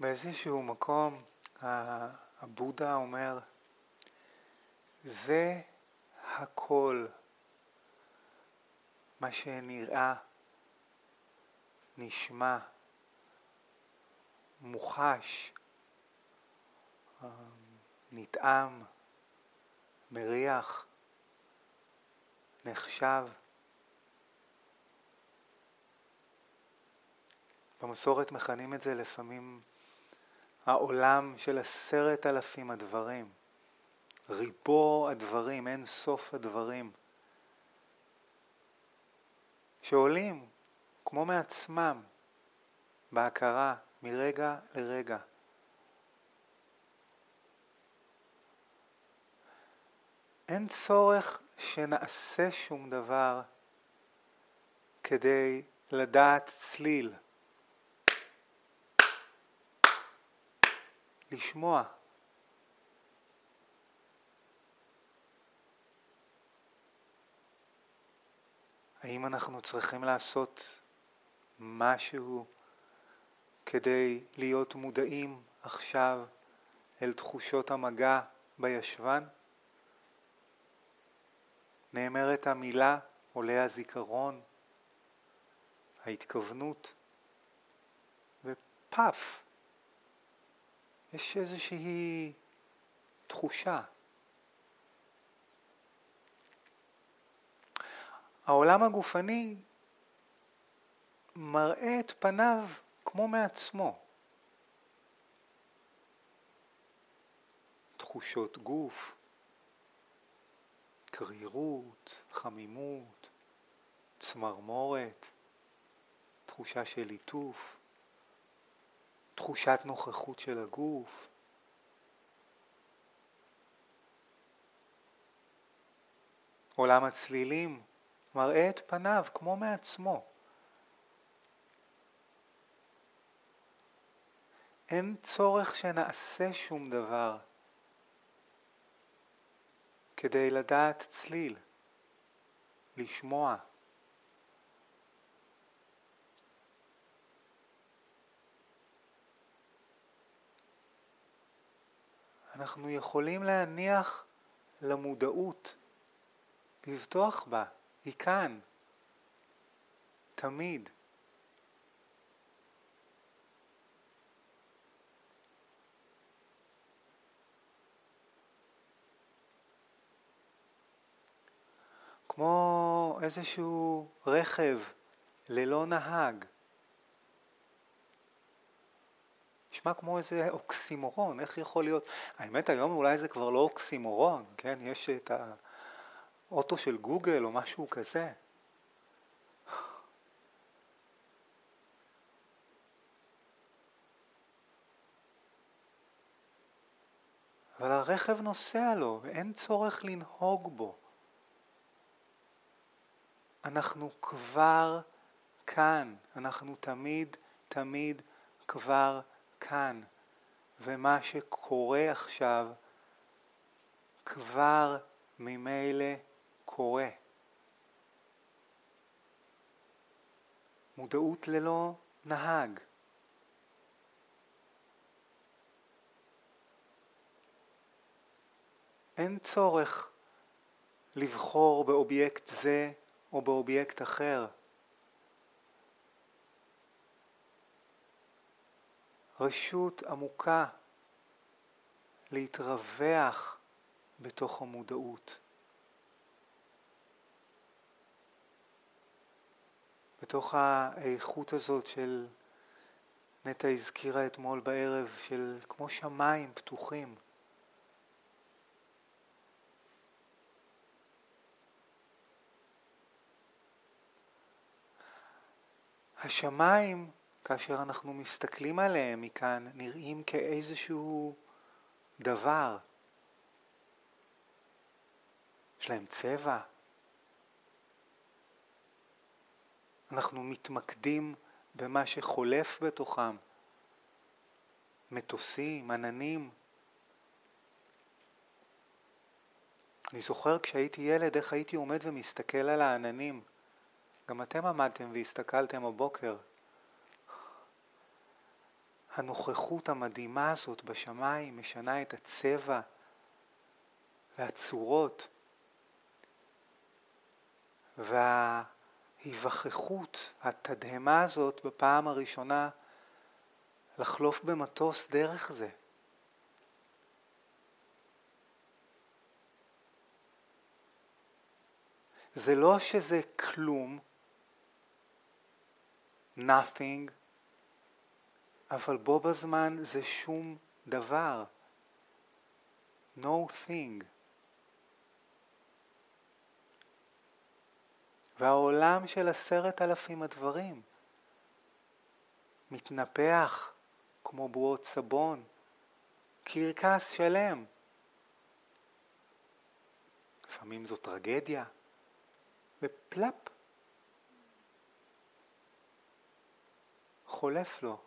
באיזשהו מקום הבודה אומר, זה הכל, מה שנראה, נשמע, מוחש, נטעם, מריח, נחשב. במסורת מכנים את זה לפעמים העולם של 10,000 הדברים, ריבו הדברים, אין סוף הדברים, שעולים כמו מעצמם בהכרה מרגע לרגע. אין צורך שנעשה שום דבר כדי לדעת צליל, לשמוע. האם אנחנו צריכים לעשות משהו כדי להיות מודעים עכשיו אל תחושות המגע בישבן? נאמרת המילה, עולה הזיכרון, ההתכוונות, ופף. יש איזושהי תחושה. העולם הגופני מראה את פניו כמו מעצמו. תחושות גוף, קרירות, חמימות, צמרמורת, תחושה של ליטוף, תחושת נוכחות של הגוף. עולם הצלילים מראה את פניו כמו מעצמו. אין צורך שנעשה שום דבר כדי לדעת צליל, לשמוע. אנחנו יכולים להניח למודעות, לבטוח בה, היא כאן, תמיד. כמו איזשהו רכב ללא נהג. נשמע כמו איזה אוקסימורון, איך יכול להיות? האמת היום אולי זה כבר לא אוקסימורון, כן? יש את האוטו של גוגל או משהו כזה. אבל הרכב נוסע לו ואין צורך לנהוג בו. אנחנו כבר כאן, אנחנו תמיד כבר כאן, ומה שקורה עכשיו כבר ממילא קורה. מודעות ללא נהג. אין צורך לבחור באובייקט זה או באובייקט אחר. רשות עמוקה להתרווח בתוך המודעות. בתוך האיכות הזאת של נטע הזכירה אתמול בערב, של כמו שמיים פתוחים. השמיים, כאשר אנחנו מסתכלים עליהם מכאן, נראים כאיזשהו דבר. יש להם צבע. אנחנו מתמקדים במה שחולף בתוכם. מטוסים, עננים. אני זוכר כשהייתי ילד איך הייתי עומד ומסתכל על העננים. גם אתם עמדתם והסתכלתם הבוקר. הנוכחות המדהימה הזאת בשמיים משנה את הצבע והצורות וההיווכחות, התדהמה הזאת בפעם הראשונה לחלוף במטוס דרך זה. זה לא שזה כלום, nothing, אבל בו בזמן זה שום דבר. No thing. והעולם של 10,000 הדברים מתנפח כמו בועות סבון, קרקס שלם. לפעמים זו טרגדיה, ופלאפ, חולף לו.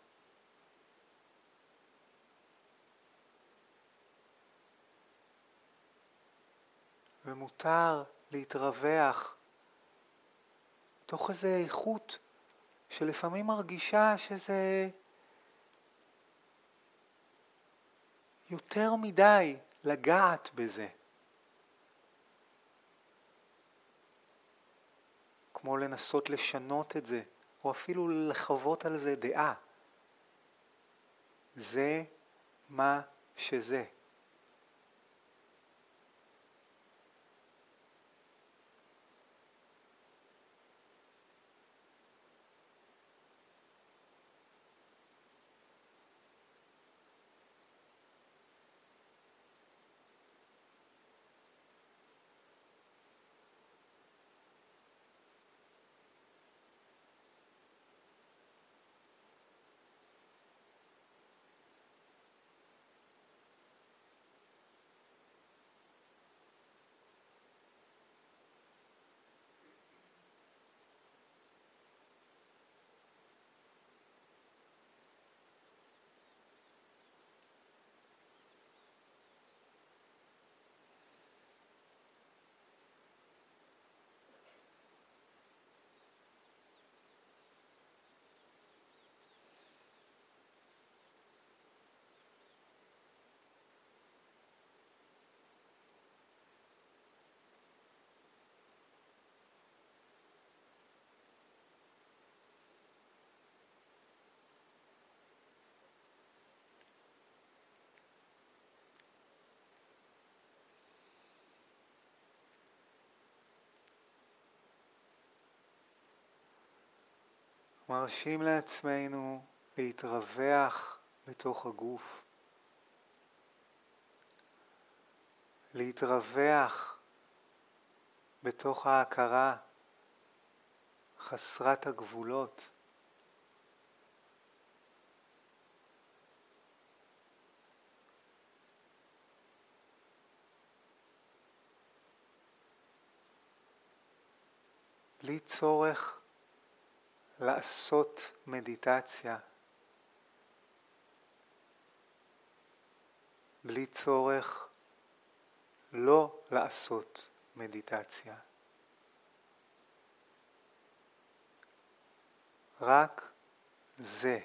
ומותר להתרווח תוך איזו איכות שלפעמים מרגישה שזה יותר מדי לגעת בזה. כמו לנסות לשנות את זה, או אפילו לחוות על זה דעה. זה מה שזה. מרשים לעצמנו להתרווח בתוך הגוף. להתרווח בתוך ההכרה חסרת הגבולות. בלי צורך לעשות מדיטציה. בלי צורך לא לעשות מדיטציה. רק זה.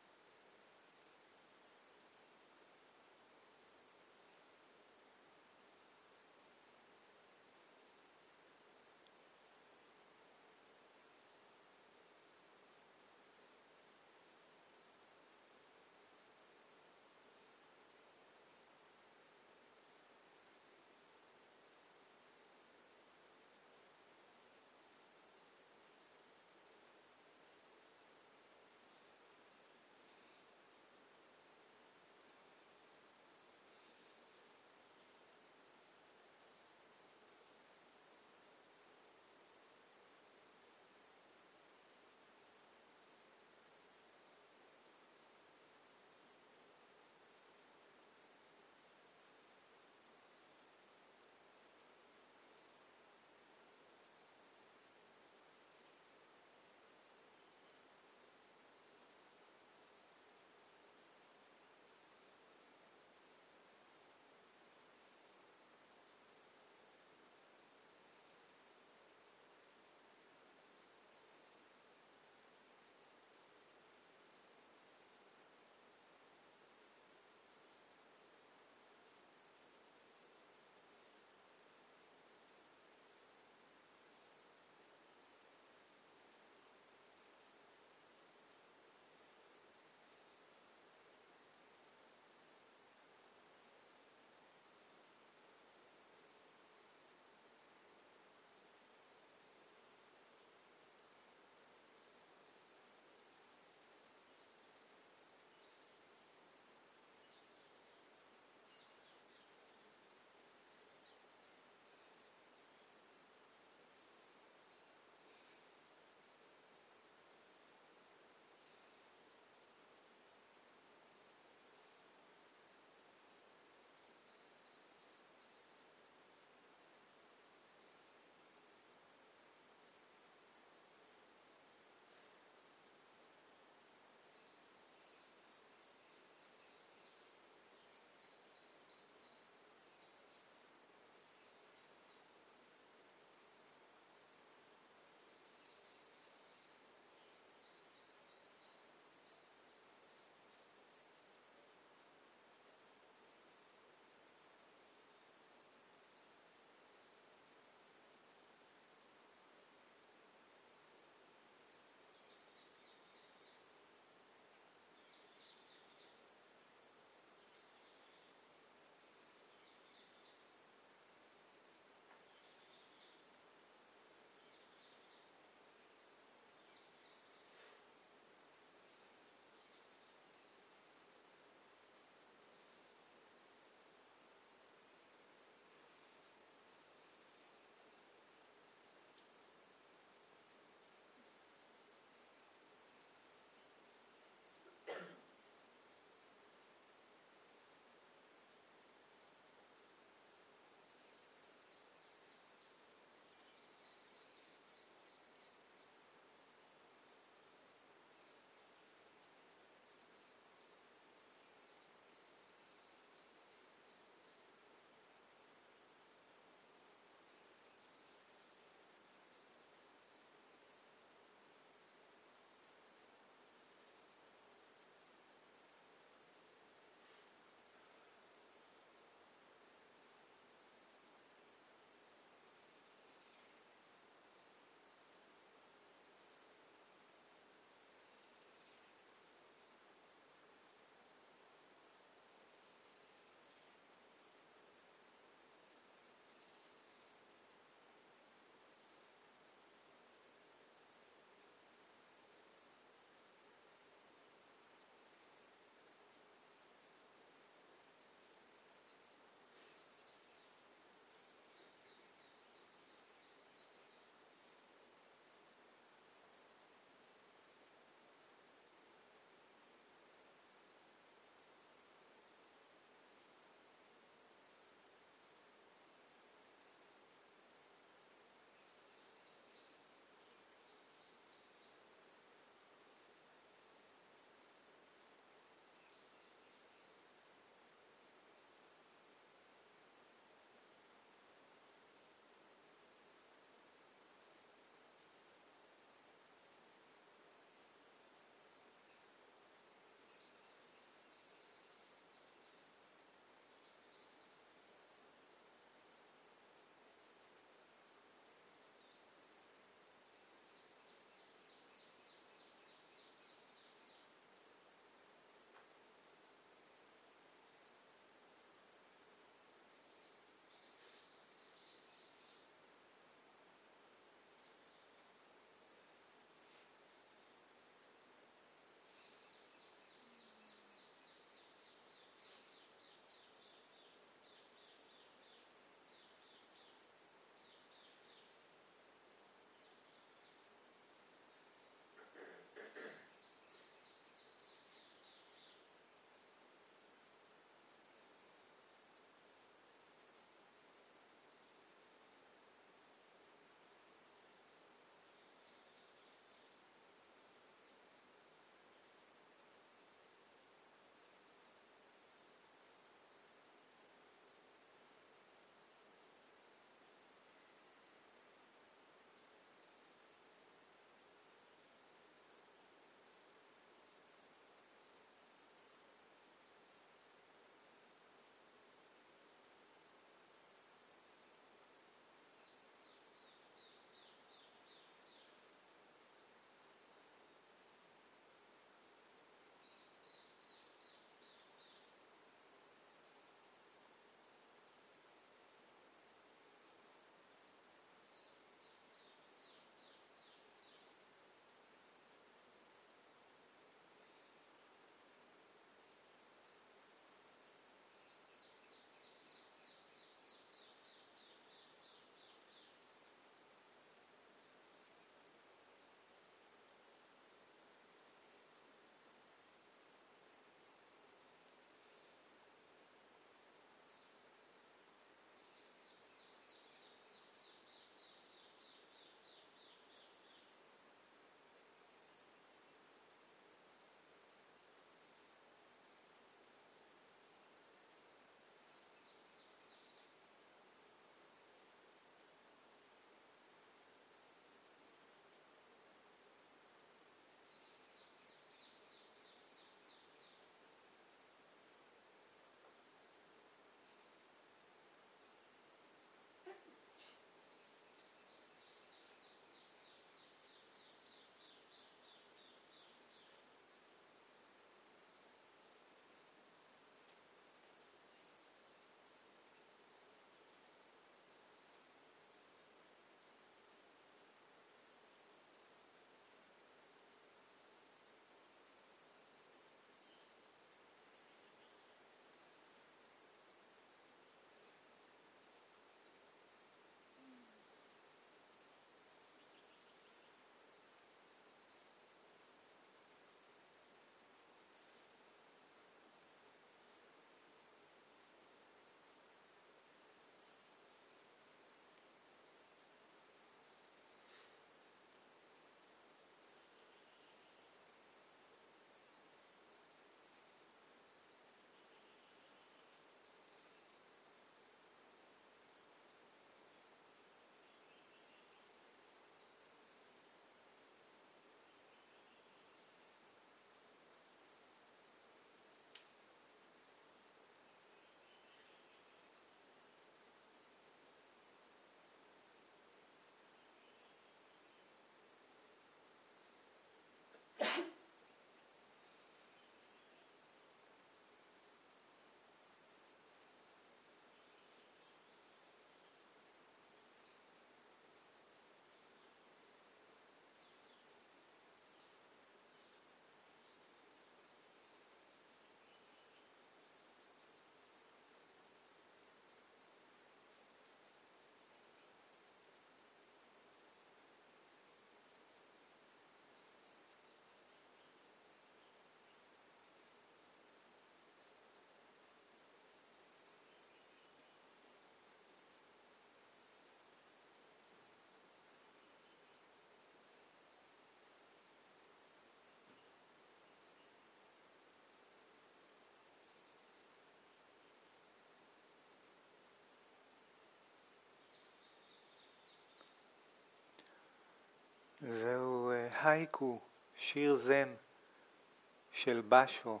זהו הייקו, שיר זן של בשו.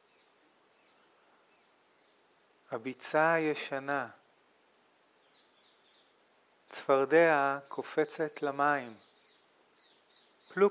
הביצה הישנה, צפרדע קופצת למים, פלופ.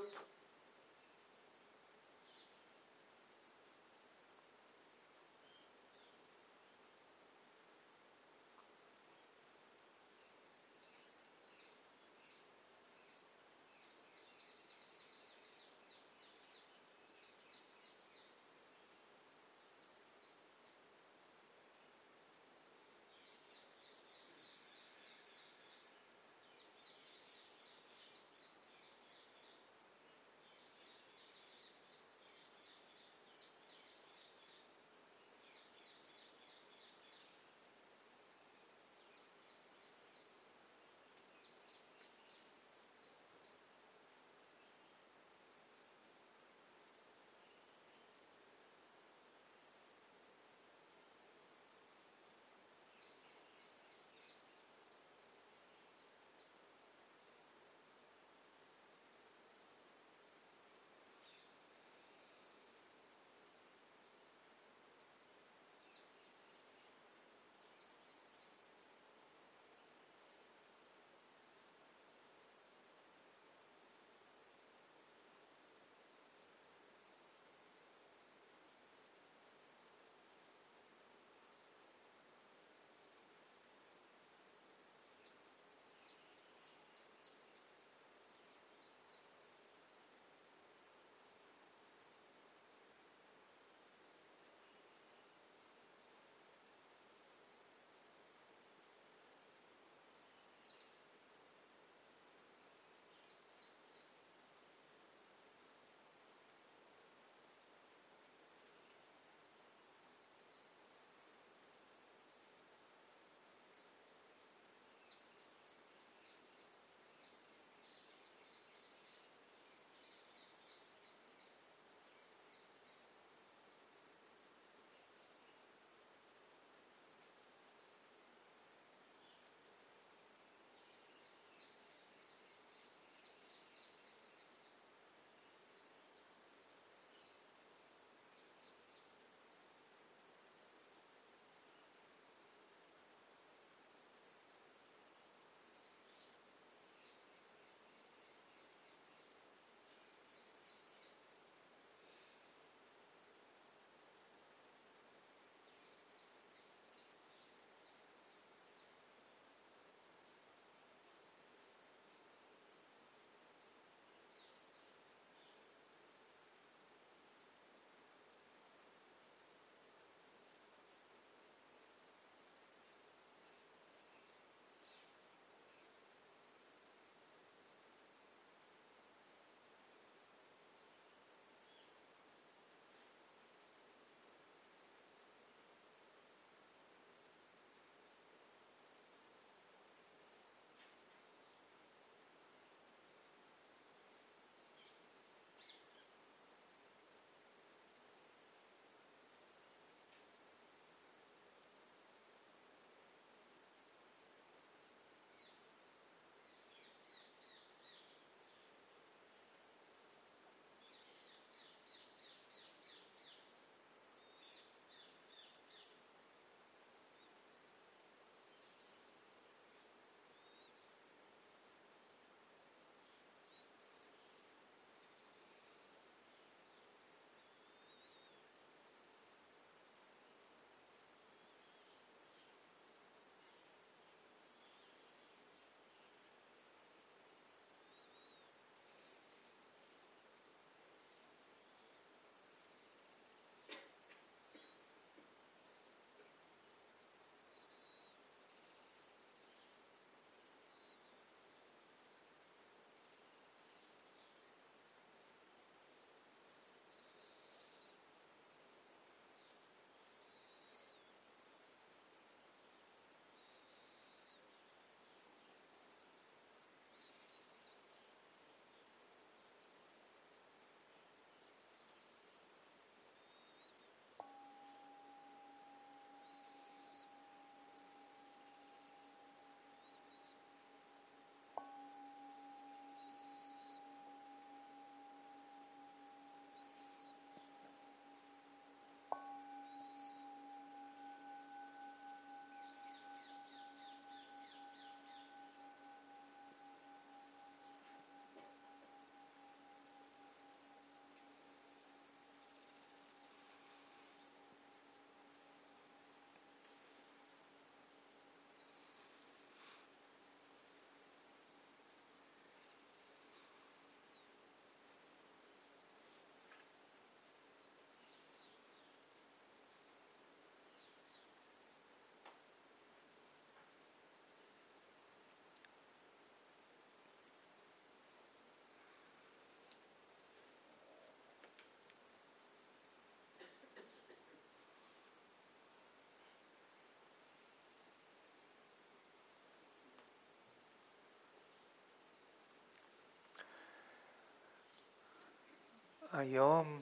היום,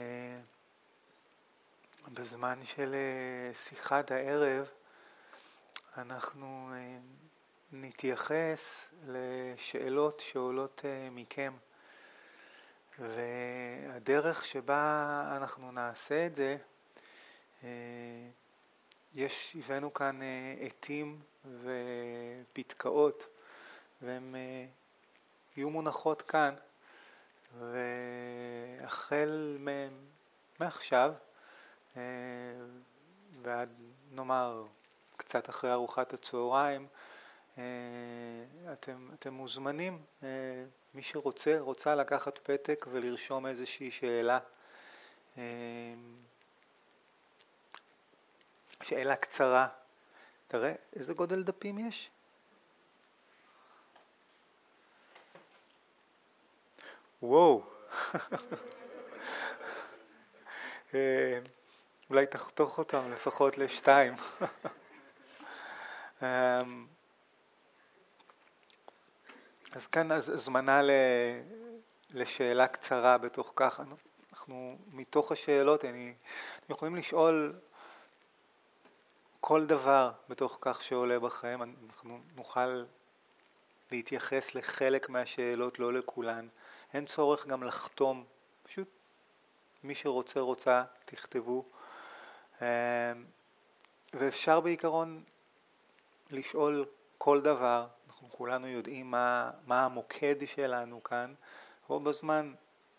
בזמן של שיחת הערב, אנחנו נתייחס לשאלות שעולות מכם. והדרך שבה אנחנו נעשה את זה, הבאנו כאן עתים ופתקאות, והן יהיו מונחות כאן, והחל מעכשיו ועד נאמר קצת אחרי ארוחת הצהריים, אתם מוזמנים, מי רוצה לקחת פתק ולרשום איזושהי שאלה, שאלה קצרה. תראה איזה גודל דפים יש? וואו. אולי תחתוך אותם לפחות ל2. אז כאן הזמנה לשאלה קצרה בתוך כך. אנחנו מתוך השאלות, אתם יכולים לשאול כל דבר בתוך כך שעולה בכם. אנחנו נוכל להתייחס לחלק מהשאלות, לא לכולן. אין צורך גם לחתום, פשוט מי רוצה, תכתבו. ואפשר בעיקרון לשאול כל דבר. אנחנו כולנו יודעים מה המוקד שלנו כאן, אבל בזמן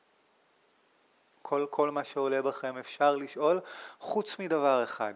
כל מה שעולה בכם אפשר לשאול, חוץ מדבר אחד.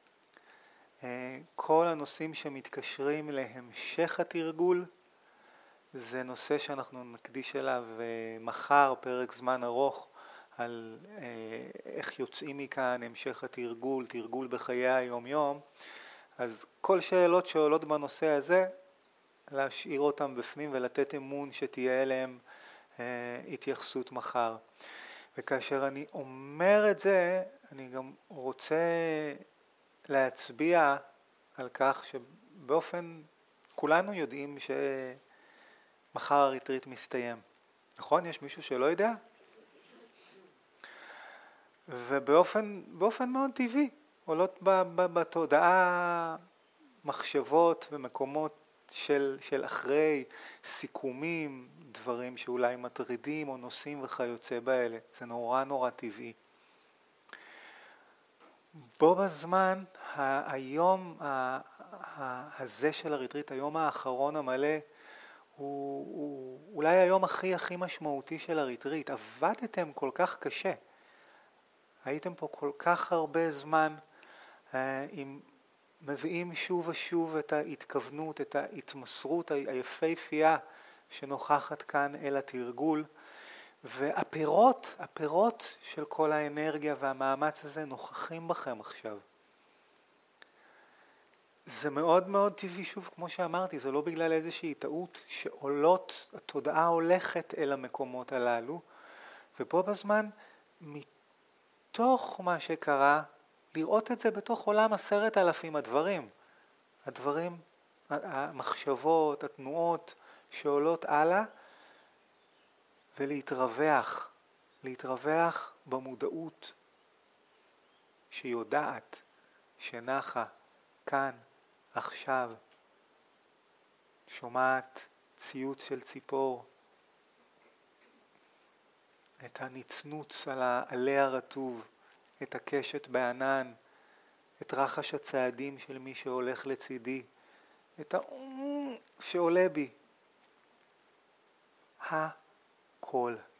כל הנושאים שמתקשרים להמשך התרגול, זה נושא שאנחנו נקדיש אליו מחר פרק זמן ארוך, על איך יוצאים מכאן, המשך התרגול, תרגול בחיי היום יום. אז כל שאלות שעולות בנושא הזה, להשאיר אותם בפנים ולתת אמון שתהיה אליהם התייחסות מחר. וכאשר אני אומר את זה, אני גם רוצה להצביע על כך שבאופן, כולנו יודעים שמחר הריטריט מסתיים. נכון? יש מישהו שלא יודע? ובאופן מאוד טבעי, עולות בתודעה מחשבות ומקומות של אחרי, סיכומים, דברים שאולי מטרידים או נושאים וכיוצא באלה. זה נורא טבעי. בו בזמן, היום הזה של הריטריט, היום האחרון המלא, הוא אולי היום הכי משמעותי של הריטריט. עבדתם כל כך קשה. הייתם פה כל כך הרבה זמן, מביאים שוב ושוב את ההתכוונות, את ההתמסרות היפהפייה שנוכחת כאן אל התרגול, והפירות של כל האנרגיה והמאמץ הזה נוכחים בכם עכשיו. זה מאוד טבעי, שוב, כמו שאמרתי, זה לא בגלל איזושהי טעות שעולות, התודעה הולכת אל המקומות הללו, ופה בזמן, מתוך מה שקרה, לראות את זה בתוך עולם 10,000 הדברים, המחשבות, התנועות שעולות הלאה, ולהתרווח במודעות שיודעת, שנחה, כאן, עכשיו, שומעת ציוץ של ציפור, את הנצנוץ על העלה הרטוב, את הקשת בענן, את רחש הצעדים של מי שהולך לצידי, את שעולה בי. הכל.